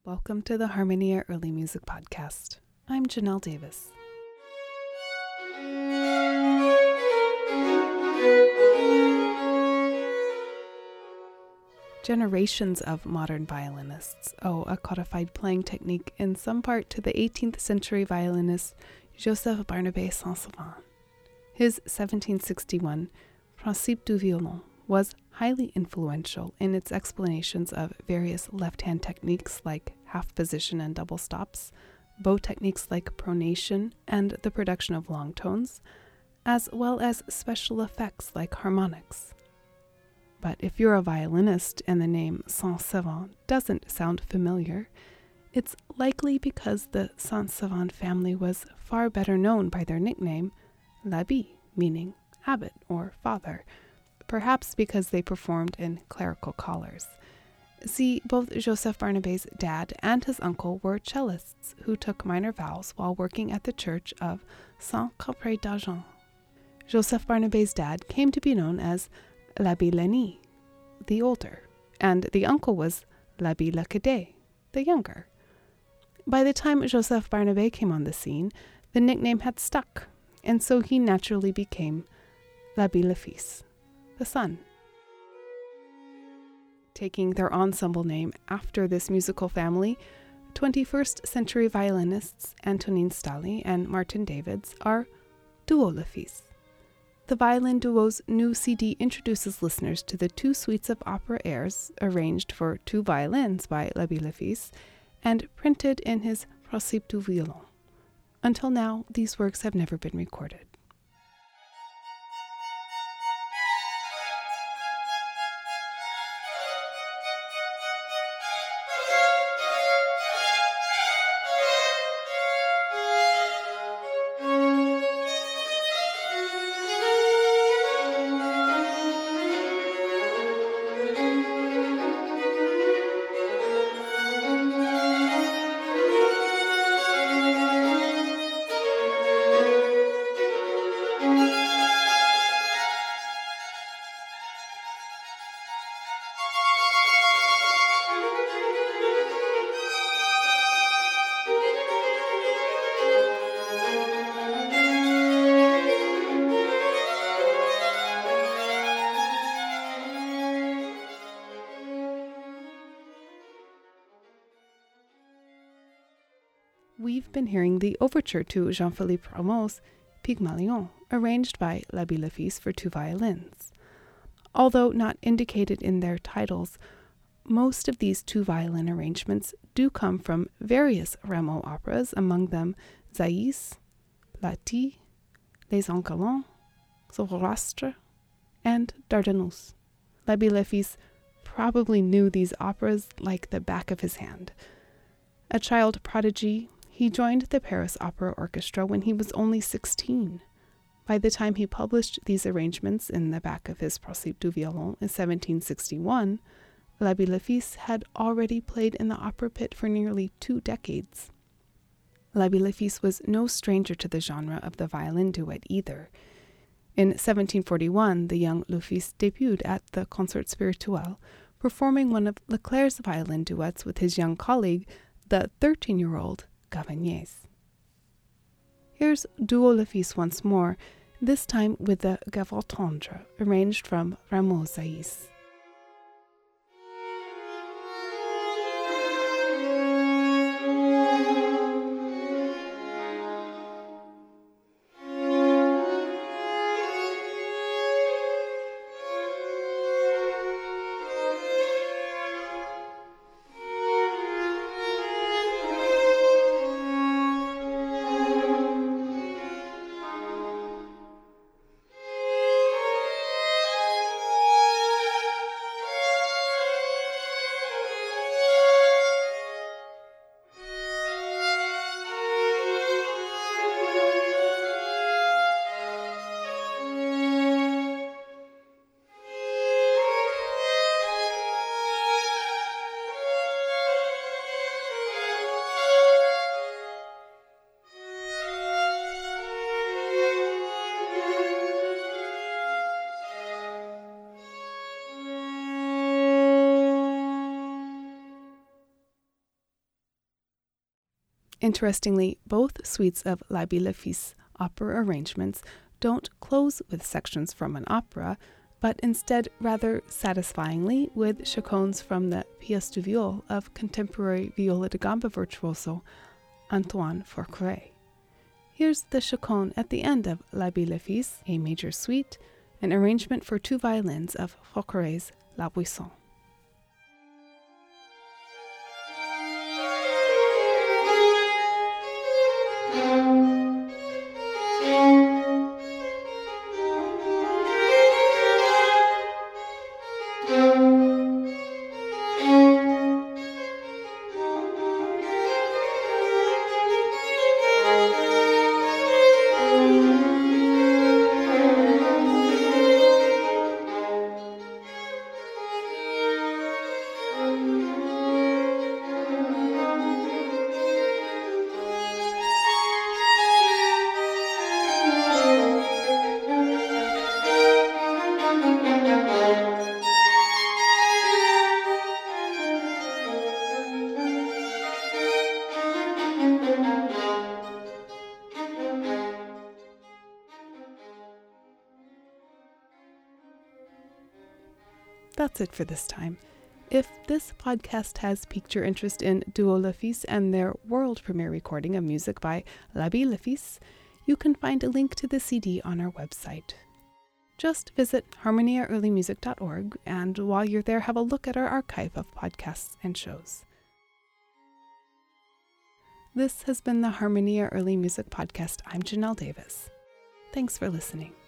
Welcome to the Harmonia Early Music Podcast. I'm Janelle Davis. Generations of modern violinists owe a codified playing technique in some part to the 18th century violinist Joseph Barnabé Saint-Savant. His 1761 Principe du Violon was highly influential in its explanations of various left-hand techniques like half position and double stops, bow techniques like pronation and the production of long tones, as well as special effects like harmonics. But if you're a violinist and the name Saint-Savant doesn't sound familiar, it's likely because the Saint-Savant family was far better known by their nickname, l'Abbé, meaning abbot or father, perhaps because they performed in clerical collars. See, both Joseph Barnabé's dad and his uncle were cellists who took minor vows while working at the church of Saint-Caprais d'Argent. Joseph Barnabé's dad came to be known as l'Abbé l'aîné, the older, and the uncle was l'Abbé le cadet, the younger. By the time Joseph Barnabé came on the scene, the nickname had stuck, and so he naturally became l'Abbé le fils, the son. Taking their ensemble name after this musical family, 21st century violinists Antonin Stahli and Martin Davids are Duo le fils. The violin duo's new CD introduces listeners to the two suites of opera airs arranged for two violins by l'Abbé le fils and printed in his Principe du Violon. Until now, these works have never been recorded. We've been hearing the overture to Jean-Philippe Rameau's Pygmalion, arranged by l'Abbé le fils for two violins. Although not indicated in their titles, most of these two violin arrangements do come from various Rameau operas, among them Zaïs, Lati, Les Engalants, Zoroastre, and Dardanus. L'Abbé le fils probably knew these operas like the back of his hand. A child prodigy, he joined the Paris Opera Orchestra when he was only 16. By the time he published these arrangements in the back of his Principe du Violon in 1761, l'Abbé le fils had already played in the opera pit for nearly 2 decades. L'Abbé le fils was no stranger to the genre of the violin duet either. In 1741, the young Le Fils debuted at the Concert Spirituel, performing one of Leclerc's violin duets with his young colleague, the 13-year-old Gavagnès. Here's Duo le fils once more, this time with the Gavotte tendre, arranged from Rameau's Zaïs. Interestingly, both suites of L'Habit Le Fils opera arrangements don't close with sections from an opera, but instead rather satisfyingly with chaconnes from the pièce de viol of contemporary viola da gamba virtuoso Antoine Forqueray. Here's the chaconne at the end of L'Habit Le Fils, A major suite, an arrangement for 2 violins of Forqueray's La Buisson. That's it for this time. If this podcast has piqued your interest in Duo Le Fils and their world premiere recording of music by L'Habit Le Fils, you can find a link to the CD on our website. Just visit harmoniaearlymusic.org, and while you're there, have a look at our archive of podcasts and shows. This has been the Harmonia Early Music Podcast. I'm Janelle Davis. Thanks for listening.